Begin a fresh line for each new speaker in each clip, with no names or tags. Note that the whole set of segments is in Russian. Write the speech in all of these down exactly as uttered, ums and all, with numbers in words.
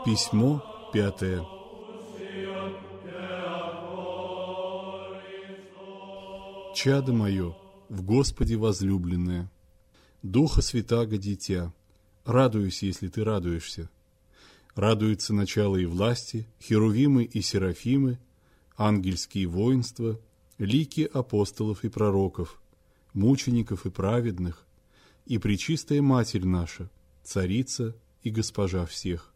Письмо пятое. Чадо мое, в Господе возлюбленное, Духа Святаго дитя, радуюсь, если ты радуешься. Радуются начало и власти, херувимы и серафимы, ангельские воинства, лики апостолов и пророков, мучеников и праведных, и пречистая Матерь наша, Царица и Госпожа всех.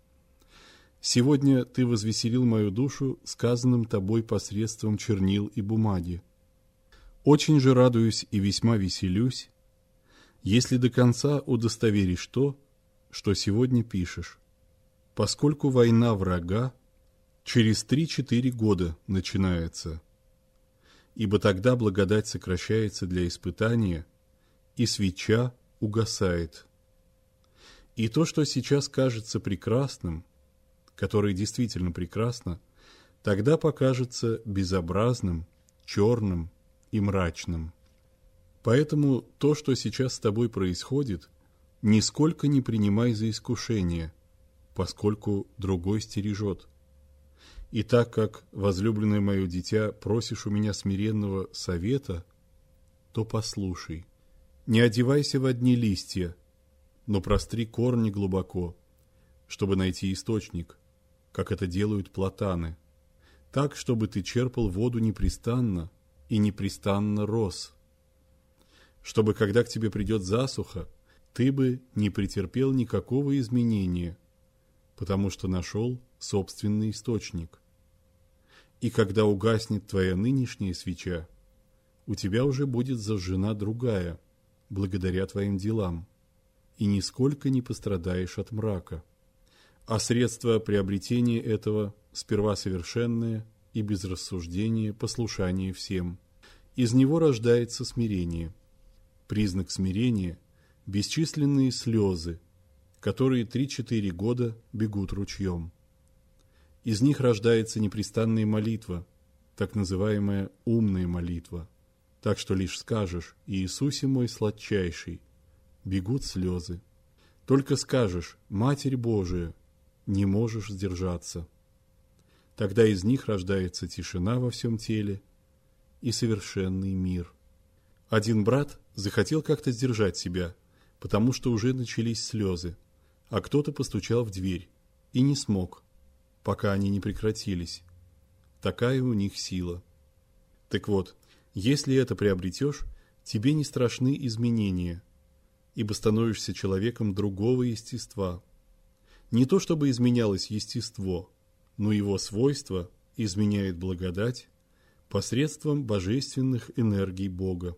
Сегодня ты возвеселил мою душу сказанным тобой посредством чернил и бумаги. Очень же радуюсь и весьма веселюсь, если до конца удостоверишь то, что сегодня пишешь, поскольку война врага через три-четыре года начинается, ибо тогда благодать сокращается для испытания, и свеча угасает. И то, что сейчас кажется прекрасным, которое действительно прекрасно, тогда покажется безобразным, черным и мрачным. Поэтому то, что сейчас с тобой происходит, нисколько не принимай за искушение, поскольку другой стережет. И так как, возлюбленное мое дитя, просишь у меня смиренного совета, то послушай. Не одевайся в одни листья, но простри корни глубоко, чтобы найти источник, как это делают платаны, так, чтобы ты черпал воду непрестанно и непрестанно рос, чтобы, когда к тебе придет засуха, ты бы не претерпел никакого изменения, потому что нашел собственный источник. И когда угаснет твоя нынешняя свеча, у тебя уже будет зажжена другая, благодаря твоим делам, и нисколько не пострадаешь от мрака. А средство приобретения этого сперва совершенное и без рассуждения послушание всем. Из него рождается смирение. Признак смирения – бесчисленные слезы, которые три-четыре года бегут ручьем. Из них рождается непрестанная молитва, так называемая умная молитва. Так что лишь скажешь: «Иисусе мой сладчайший», бегут слезы. Только скажешь: «Матерь Божия», не можешь сдержаться. Тогда из них рождается тишина во всем теле и совершенный мир. Один брат захотел как-то сдержать себя, потому что уже начались слезы, а кто-то постучал в дверь и не смог, пока они не прекратились. Такая у них сила. Так вот, если это приобретешь, тебе не страшны изменения, ибо становишься человеком другого естества. Не то чтобы изменялось естество, но его свойства изменяет благодать посредством божественных энергий Бога.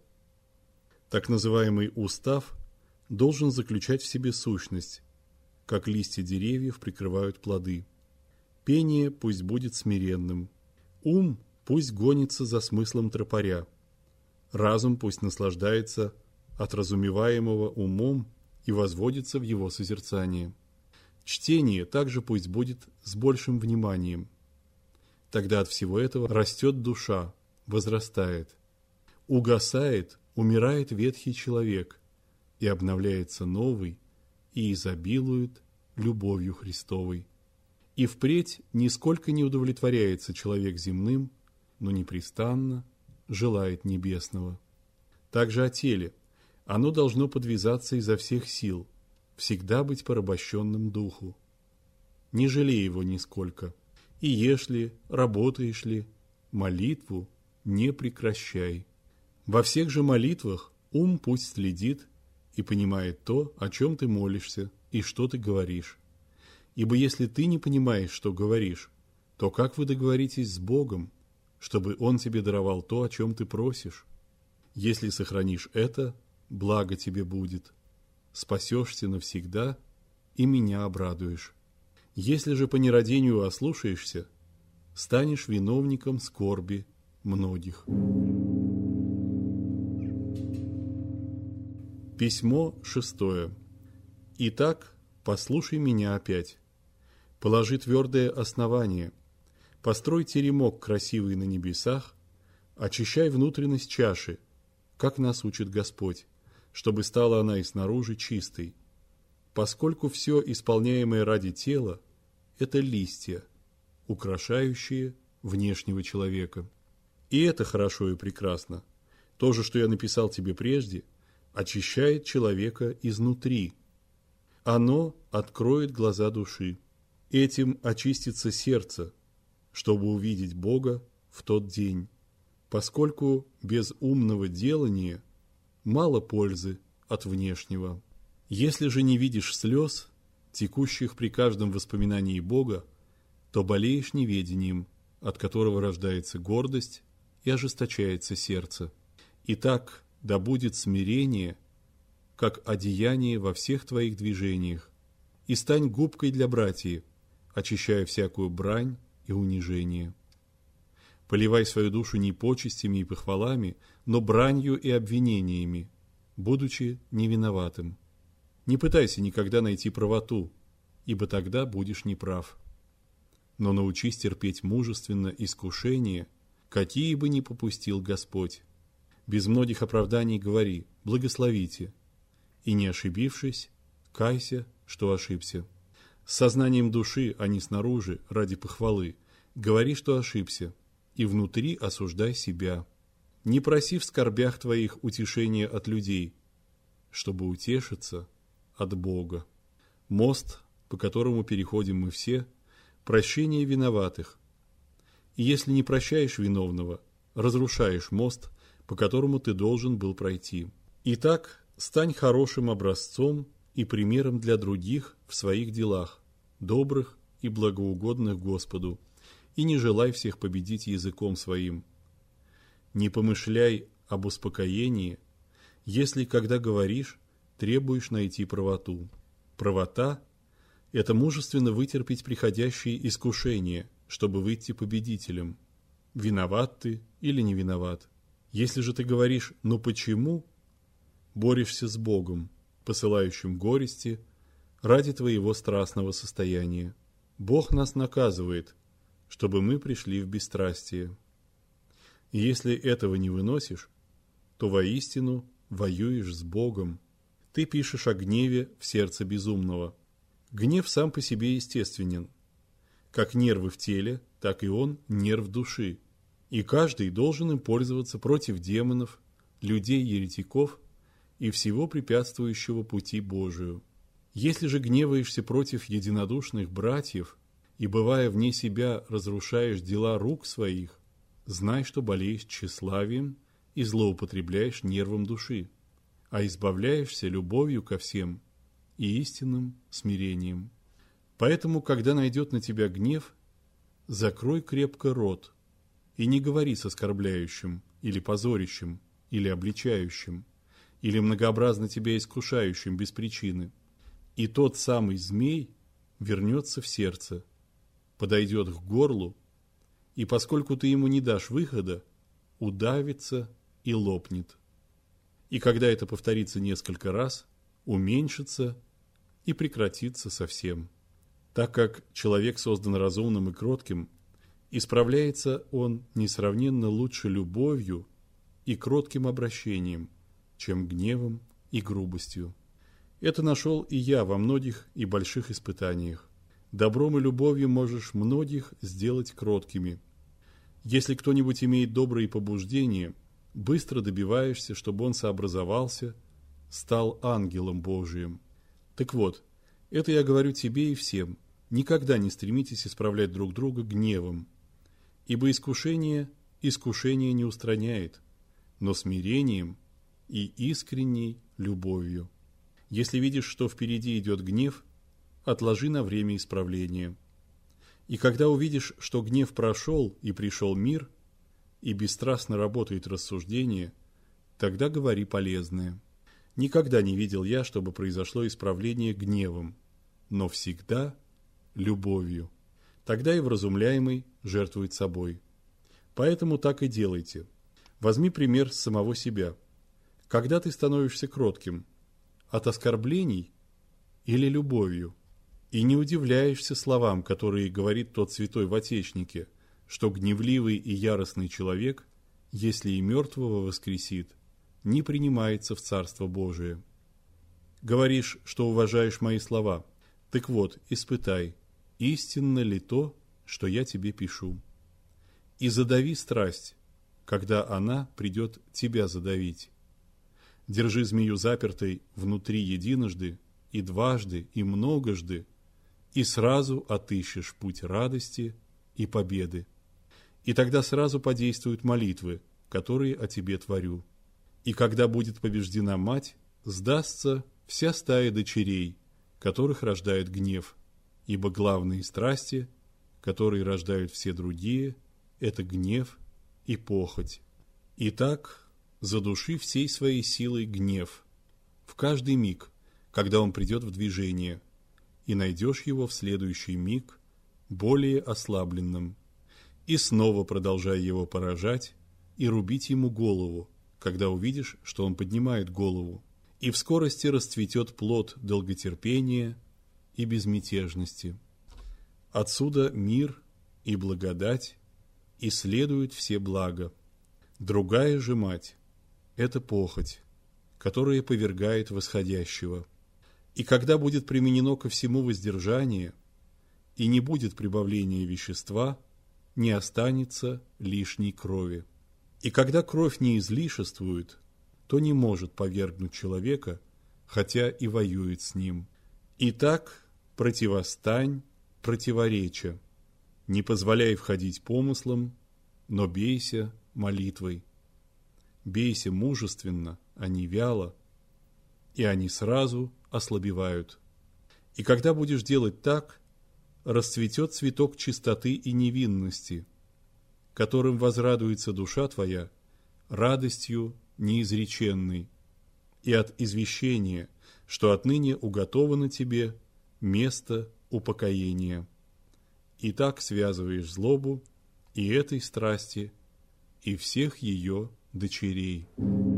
Так называемый устав должен заключать в себе сущность, как листья деревьев прикрывают плоды. Пение пусть будет смиренным, ум пусть гонится за смыслом тропаря, разум пусть наслаждается от разумеваемого умом и возводится в его созерцание. Чтение также пусть будет с большим вниманием. Тогда от всего этого растет душа, возрастает. Угасает, умирает ветхий человек, и обновляется новый, и изобилует любовью Христовой. И впредь нисколько не удовлетворяется человек земным, но непрестанно желает небесного. Также о теле. Оно должно подвязаться изо всех сил, всегда быть порабощенным духу. Не жалей его нисколько. И ешь ли, работаешь ли, молитву не прекращай. Во всех же молитвах ум пусть следит и понимает то, о чем ты молишься и что ты говоришь. Ибо если ты не понимаешь, что говоришь, то как вы договоритесь с Богом, чтобы Он тебе даровал то, о чем ты просишь? Если сохранишь это, благо тебе будет. Спасешься навсегда и меня обрадуешь. Если же по нерадению ослушаешься, станешь виновником скорби многих. Письмо шестое. Итак, послушай меня опять. Положи твердое основание, построй теремок красивый на небесах, очищай внутренность чаши, как нас учит Господь, чтобы стала она и снаружи чистой. Поскольку все исполняемое ради тела, – это листья, украшающие внешнего человека. И это хорошо и прекрасно. То же, что я написал тебе прежде, очищает человека изнутри. Оно откроет глаза души. Этим очистится сердце, чтобы увидеть Бога в тот день, поскольку без умного делания мало пользы от внешнего. Если же не видишь слез, текущих при каждом воспоминании Бога, то болеешь неведением, от которого рождается гордость и ожесточается сердце. Итак, да будет смирение, как одеяние во всех твоих движениях, и стань губкой для братьев, очищая всякую брань и унижение. Поливай свою душу не почестями и похвалами, но бранью и обвинениями, будучи невиноватым. Не пытайся никогда найти правоту, ибо тогда будешь неправ. Но научись терпеть мужественно искушения, какие бы ни попустил Господь. Без многих оправданий говори: благословите, и, не ошибившись, кайся, что ошибся. С сознанием души, а не снаружи, ради похвалы, говори, что ошибся, и внутри осуждай себя. Не проси в скорбях твоих утешения от людей, чтобы утешиться от Бога. Мост, по которому переходим мы все, прощение виноватых. И если не прощаешь виновного, разрушаешь мост, по которому ты должен был пройти. Итак, стань хорошим образцом и примером для других в своих делах, добрых и благоугодных Господу, и не желай всех победить языком своим. Не помышляй об успокоении, если, когда говоришь, требуешь найти правоту. Правота – это мужественно вытерпеть приходящие искушения, чтобы выйти победителем. Виноват ты или не виноват. Если же ты говоришь «ну почему?», борешься с Богом, посылающим горести ради твоего страстного состояния. Бог нас наказывает, чтобы мы пришли в бесстрастие. И если этого не выносишь, то воистину воюешь с Богом. Ты пишешь о гневе в сердце безумного. Гнев сам по себе естественен. Как нервы в теле, так и он нерв души. И каждый должен им пользоваться против демонов, людей-еретиков и всего препятствующего пути Божию. Если же гневаешься против единодушных братьев и, бывая вне себя, разрушаешь дела рук своих, знай, что болеешь тщеславием и злоупотребляешь нервом души, а избавляешься любовью ко всем и истинным смирением. Поэтому, когда найдет на тебя гнев, закрой крепко рот и не говори с оскорбляющим или позорящим, или обличающим, или многообразно тебя искушающим без причины. И тот самый змей вернется в сердце, подойдет к горлу, и поскольку ты ему не дашь выхода, удавится и лопнет. И когда это повторится несколько раз, уменьшится и прекратится совсем. Так как человек создан разумным и кротким, исправляется он несравненно лучше любовью и кротким обращением, чем гневом и грубостью. Это нашел и я во многих и больших испытаниях. Добром и любовью можешь многих сделать кроткими. Если кто-нибудь имеет добрые побуждения, быстро добиваешься, чтобы он сообразовался, стал ангелом Божиим. Так вот, это я говорю тебе и всем. Никогда не стремитесь исправлять друг друга гневом, ибо искушение искушение не устраняет, но смирением и искренней любовью. Если видишь, что впереди идет гнев, отложи на время исправления. И когда увидишь, что гнев прошел и пришел мир, и бесстрастно работает рассуждение, тогда говори полезное. Никогда не видел я, чтобы произошло исправление гневом, но всегда любовью. Тогда и вразумляемый жертвует собой. Поэтому так и делайте. Возьми пример с самого себя. Когда ты становишься кротким? От оскорблений или любовью? И не удивляешься словам, которые говорит тот святой в Отечнике, что гневливый и яростный человек, если и мертвого воскресит, не принимается в Царство Божие. Говоришь, что уважаешь мои слова. Так вот, испытай, истинно ли то, что я тебе пишу. И задави страсть, когда она придет тебя задавить. Держи змею запертой внутри единожды, и дважды, и многожды, и сразу отыщешь путь радости и победы. И тогда сразу подействуют молитвы, которые о тебе творю. И когда будет побеждена мать, сдастся вся стая дочерей, которых рождает гнев, ибо главные страсти, которые рождают все другие, это гнев и похоть. Итак, задуши всей своей силой гнев в каждый миг, когда он придет в движение, и найдешь его в следующий миг более ослабленным, и снова продолжай его поражать и рубить ему голову, когда увидишь, что он поднимает голову, и в скорости расцветет плод долготерпения и безмятежности. Отсюда мир и благодать, и следуют все блага. Другая же мать – это похоть, которая повергает восходящего. И когда будет применено ко всему воздержание, и не будет прибавления вещества, не останется лишней крови. И когда кровь не излишествует, то не может повергнуть человека, хотя и воюет с ним. Итак, противостань, противореча. Не позволяй входить помыслам, но бейся молитвой. Бейся мужественно, а не вяло, и они сразу ослабевают. И когда будешь делать так, расцветет цветок чистоты и невинности, которым возрадуется душа твоя радостью неизреченной, и от извещения, что отныне уготовано тебе место упокоения. И так связываешь злобу и этой страсти, и всех ее дочерей.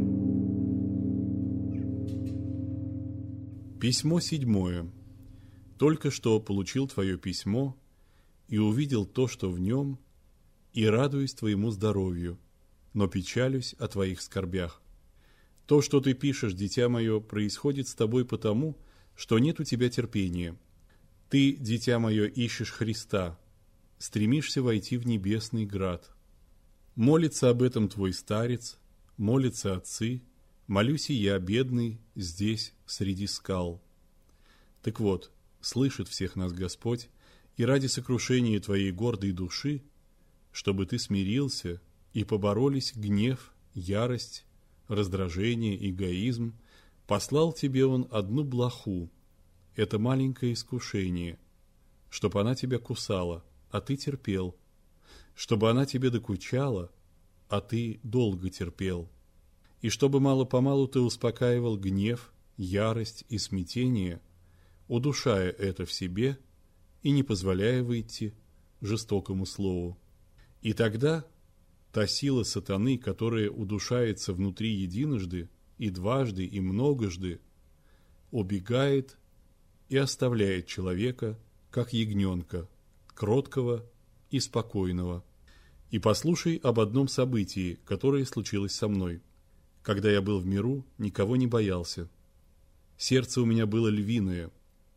Письмо седьмое. Только что получил твое письмо и увидел то, что в нем, и радуюсь твоему здоровью, но печалюсь о твоих скорбях. То, что ты пишешь, дитя мое, происходит с тобой потому, что нет у тебя терпения. Ты, дитя мое, ищешь Христа, стремишься войти в небесный град. Молится об этом твой старец, молятся отцы, молюсь и я, бедный, здесь, среди скал. Так вот, слышит всех нас Господь, и ради сокрушения твоей гордой души, чтобы ты смирился, и поборолись гнев, ярость, раздражение, эгоизм, послал тебе Он одну блоху, это маленькое искушение, чтобы она тебя кусала, а ты терпел, чтобы она тебе докучала, а ты долго терпел, и чтобы мало-помалу ты успокаивал гнев, ярость и смятение, удушая это в себе и не позволяя выйти жестокому слову. И тогда та сила сатаны, которая удушается внутри единожды, и дважды, и многожды, убегает и оставляет человека, как ягненка, кроткого и спокойного. И послушай об одном событии, которое случилось со мной. Когда я был в миру, никого не боялся. Сердце у меня было львиное.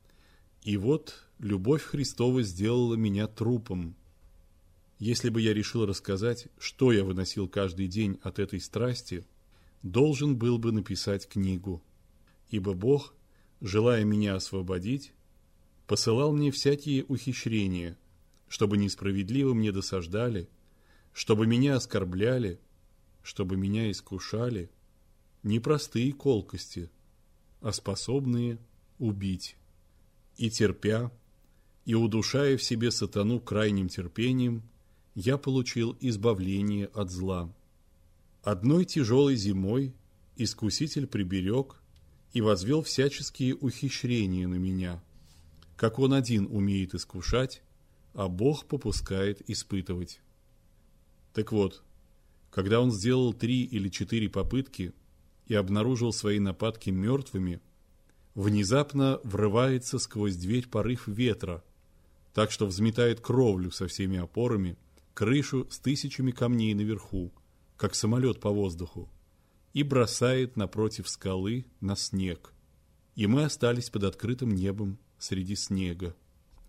И вот любовь Христова сделала меня трупом. Если бы я решил рассказать, что я выносил каждый день от этой страсти, должен был бы написать книгу. Ибо Бог, желая меня освободить, посылал мне всякие ухищрения, чтобы несправедливо мне досаждали, чтобы меня оскорбляли, чтобы меня искушали, не простые колкости, а способные убить. И терпя, и удушая в себе сатану крайним терпением, я получил избавление от зла. Одной тяжелой зимой искуситель приберег и возвел всяческие ухищрения на меня, как он один умеет искушать, а Бог попускает испытывать. Так вот, когда он сделал три или четыре попытки и обнаружил свои нападки мертвыми, внезапно врывается сквозь дверь порыв ветра, так что взметает кровлю со всеми опорами, крышу с тысячами камней наверху, как самолет по воздуху, и бросает напротив скалы на снег, и мы остались под открытым небом среди снега.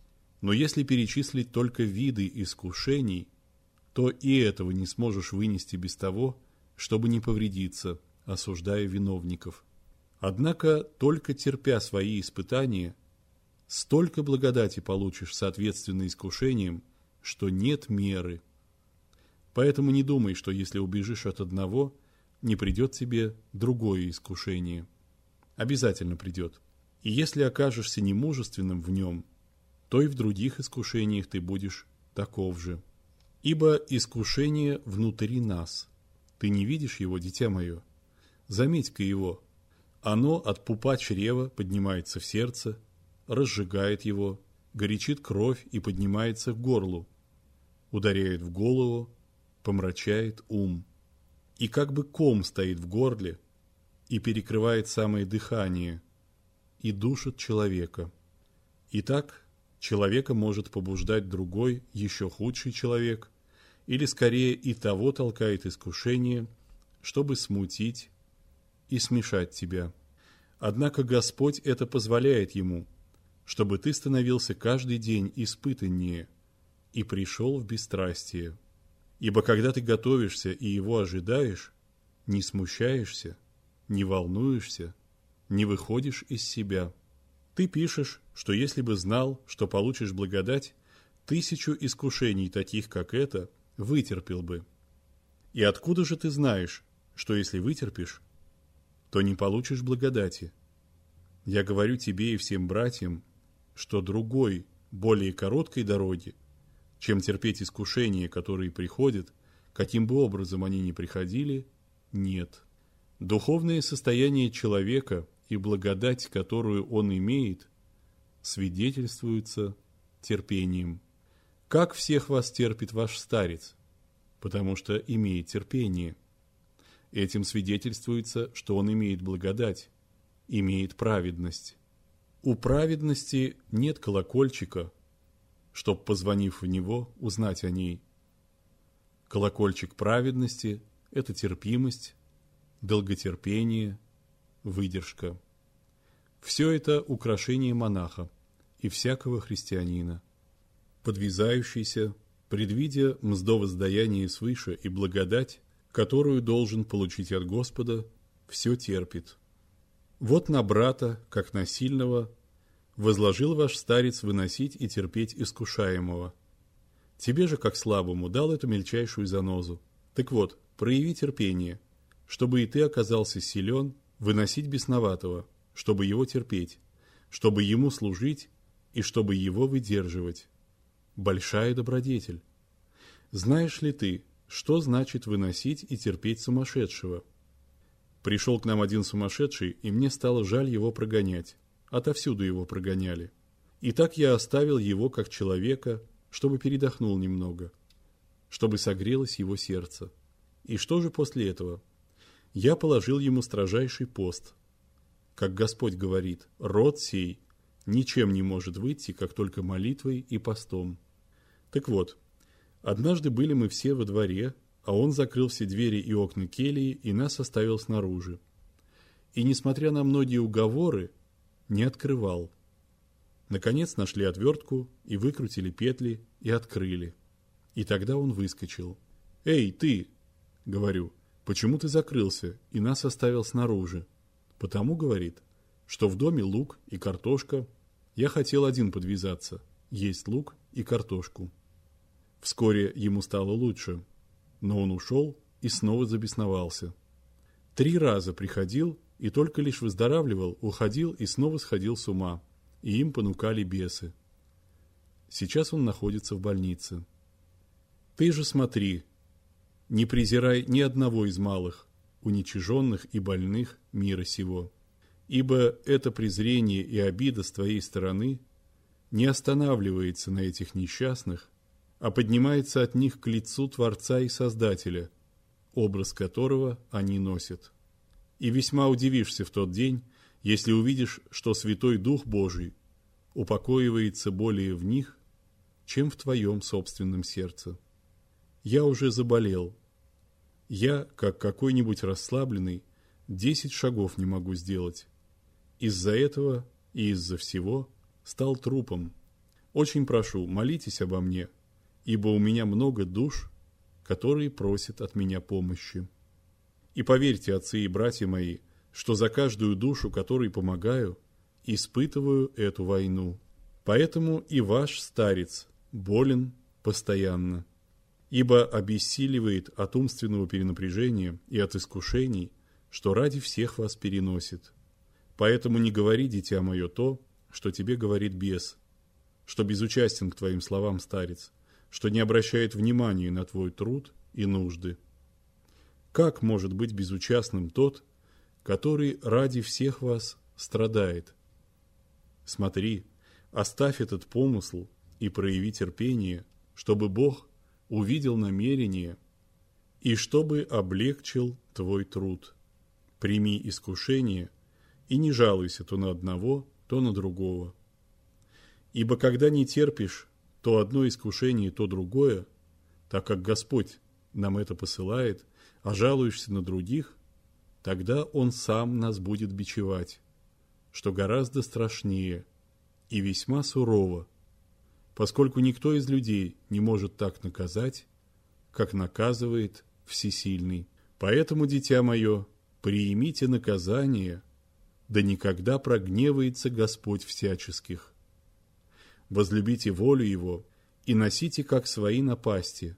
Но если перечислить только виды искушений, то и этого не сможешь вынести без того, чтобы не повредиться, осуждая виновников. Однако, только терпя свои испытания, столько благодати получишь соответственно искушениям, что нет меры. Поэтому не думай, что если убежишь от одного, не придет тебе другое искушение. Обязательно придет. И если окажешься немужественным в нем, то и в других искушениях ты будешь таков же. Ибо искушение внутри нас. Ты не видишь его, дитя мое? Заметь-ка его. Оно от пупа чрева поднимается в сердце, разжигает его, горячит кровь и поднимается к горлу, ударяет в голову, помрачает ум. И как бы ком стоит в горле и перекрывает самое дыхание и душит человека. Итак, человека может побуждать другой, еще худший человек, или скорее и того толкает искушение, чтобы смутить и смешать тебя. Однако Господь это позволяет ему, чтобы ты становился каждый день испытаннее и пришел в бесстрастие. Ибо когда ты готовишься и его ожидаешь, не смущаешься, не волнуешься, не выходишь из себя. Ты пишешь, что если бы знал, что получишь благодать, тысячу искушений таких, как это, вытерпел бы. И откуда же ты знаешь, что если вытерпишь, то не получишь благодати? Я говорю тебе и всем братьям, что другой, более короткой дороги, чем терпеть искушения, которые приходят, каким бы образом они ни приходили, нет. Духовное состояние человека и благодать, которую он имеет, свидетельствуются терпением. Как всех вас терпит ваш старец? Потому что имеет терпение. Этим свидетельствуется, что он имеет благодать, имеет праведность. У праведности нет колокольчика, чтоб, позвонив в него, узнать о ней. Колокольчик праведности – это терпимость, долготерпение, выдержка. Все это украшение монаха и всякого христианина, подвязающийся, предвидя мздовоздаяние свыше и благодать, которую должен получить от Господа, все терпит. Вот на брата, как на сильного, возложил ваш старец выносить и терпеть искушаемого. Тебе же, как слабому, дал эту мельчайшую занозу. Так вот, прояви терпение, чтобы и ты оказался силен выносить бесноватого, чтобы его терпеть, чтобы ему служить и чтобы его выдерживать. Большая добродетель. Знаешь ли ты, что значит выносить и терпеть сумасшедшего? Пришел к нам один сумасшедший, и мне стало жаль его прогонять. Отовсюду его прогоняли. И так я оставил его как человека, чтобы передохнул немного, чтобы согрелось его сердце. И что же после этого? Я положил ему строжайший пост. Как Господь говорит, род сей ничем не может выйти, как только молитвой и постом. Так вот, однажды были мы все во дворе, а он закрыл все двери и окна келии и нас оставил снаружи. И, несмотря на многие уговоры, не открывал. Наконец нашли отвертку и выкрутили петли и открыли. И тогда он выскочил. «Эй, ты!» — говорю. «Почему ты закрылся и нас оставил снаружи?» «Потому, — говорит, — что в доме лук и картошка. Я хотел один подвязаться, есть лук и картошку». Вскоре ему стало лучше, но он ушел и снова забесновался. Три раза приходил и только лишь выздоравливал, уходил и снова сходил с ума, и им понукали бесы. Сейчас он находится в больнице. Ты же смотри, не презирай ни одного из малых, уничиженных и больных мира сего, ибо это презрение и обида с твоей стороны не останавливается на этих несчастных, а поднимается от них к лицу Творца и Создателя, образ которого они носят. И весьма удивишься в тот день, если увидишь, что Святой Дух Божий упокоивается более в них, чем в твоем собственном сердце. Я уже заболел. Я, как какой-нибудь расслабленный, десять шагов не могу сделать. Из-за этого и из-за всего стал трупом. Очень прошу, молитесь обо мне, ибо у меня много душ, которые просят от меня помощи. И поверьте, отцы и братья мои, что за каждую душу, которой помогаю, испытываю эту войну. Поэтому и ваш старец болен постоянно, ибо обессиливает от умственного перенапряжения и от искушений, что ради всех вас переносит. Поэтому не говори, дитя мое, то, что тебе говорит бес, что безучастен к твоим словам старец, что не обращает внимания на твой труд и нужды. Как может быть безучастным тот, который ради всех вас страдает? Смотри, оставь этот помысл и прояви терпение, чтобы Бог увидел намерение и чтобы облегчил твой труд. Прими искушение и не жалуйся то на одного, то на другого. Ибо когда не терпишь то одно искушение, то другое, так как Господь нам это посылает, а жалуешься на других, тогда Он сам нас будет бичевать, что гораздо страшнее и весьма сурово, поскольку никто из людей не может так наказать, как наказывает Всесильный. Поэтому, дитя мое, приимите наказание, да никогда прогневается Господь всяческих. Возлюбите волю Его и носите как свои напасти,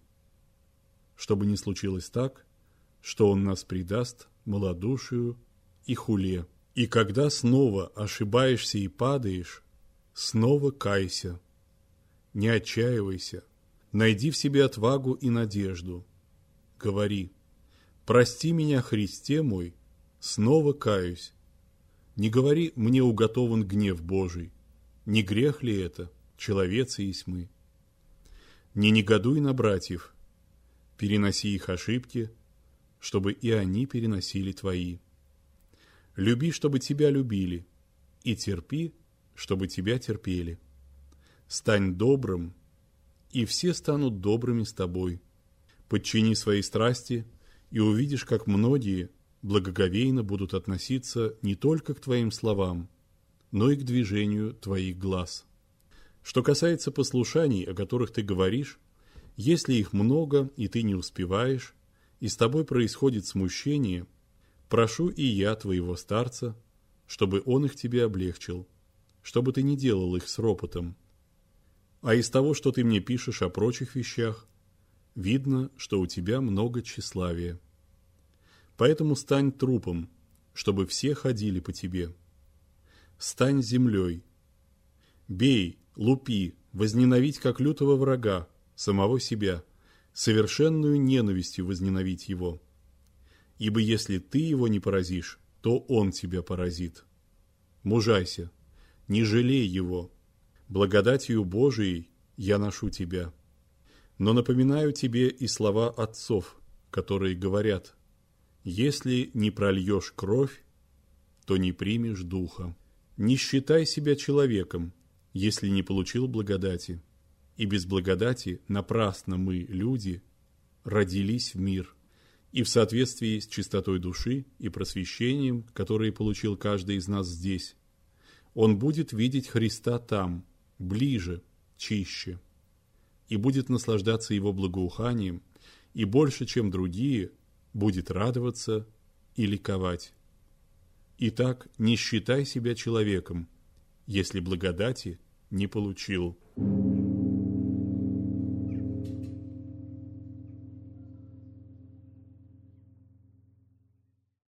чтобы не случилось так, что Он нас предаст малодушию и хуле. И когда снова ошибаешься и падаешь, снова кайся. Не отчаивайся, найди в себе отвагу и надежду. Говори: «Прости меня, Христе мой, снова каюсь». Не говори: «Мне уготован гнев Божий». Не грех ли это, человецы есть мы? Не негодуй на братьев, переноси их ошибки, чтобы и они переносили твои. Люби, чтобы тебя любили, и терпи, чтобы тебя терпели. Стань добрым, и все станут добрыми с тобой. Подчини свои страсти, и увидишь, как многие благоговейно будут относиться не только к твоим словам, но и к движению твоих глаз. Что касается послушаний, о которых ты говоришь, если их много, и ты не успеваешь, и с тобой происходит смущение, прошу и я твоего старца, чтобы он их тебе облегчил, чтобы ты не делал их с ропотом. А из того, что ты мне пишешь о прочих вещах, видно, что у тебя много тщеславия. Поэтому стань трупом, чтобы все ходили по тебе. Стань землей. Бей, лупи, возненавидь как лютого врага, самого себя, совершенную ненавистью возненавидь его. Ибо если ты его не поразишь, то он тебя поразит. Мужайся, не жалей его. Благодатью Божией я ношу тебя. Но напоминаю тебе и слова отцов, которые говорят: если не прольешь кровь, то не примешь духа. Не считай себя человеком, если не получил благодати. И без благодати напрасно мы, люди, родились в мир. И в соответствии с чистотой души и просвещением, которые получил каждый из нас здесь, он будет видеть Христа там, ближе, чище, и будет наслаждаться Его благоуханием, и больше, чем другие, будет радоваться и ликовать. Итак, не считай себя человеком, если благодати не получил.